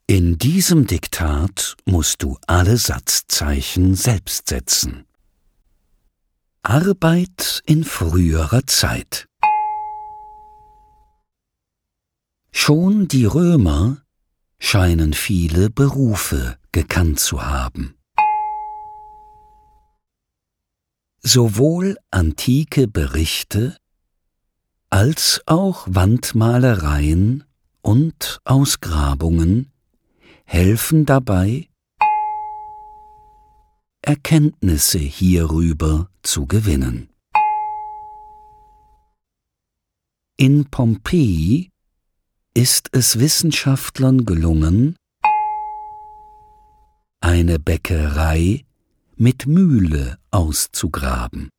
In diesem Diktat musst du alle Satzzeichen selbst setzen. Arbeit in früherer Zeit. Schon die Römer scheinen viele Berufe gekannt zu haben. Sowohl antike Berichte als auch Wandmalereien und Ausgrabungen helfen dabei, Erkenntnisse hierüber zu gewinnen. In Pompeji ist es Wissenschaftlern gelungen, eine Bäckerei mit Mühle auszugraben.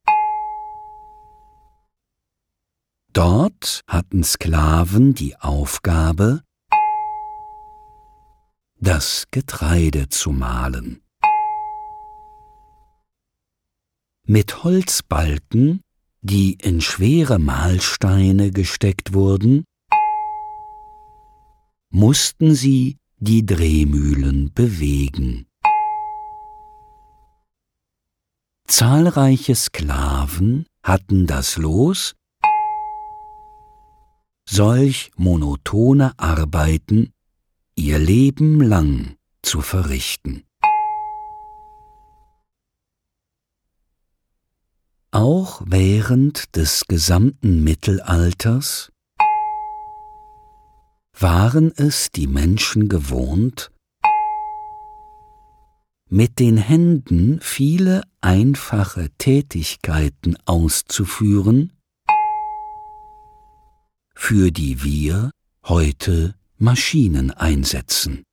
Dort hatten Sklaven die Aufgabe, das Getreide zu mahlen. Mit Holzbalken, die in schwere Mahlsteine gesteckt wurden, mussten sie die Drehmühlen bewegen. Zahlreiche Sklaven hatten das Los, solch monotone Arbeiten ihr Leben lang zu verrichten. Auch während des gesamten Mittelalters waren es die Menschen gewohnt, mit den Händen viele einfache Tätigkeiten auszuführen, für die wir heute Maschinen einsetzen.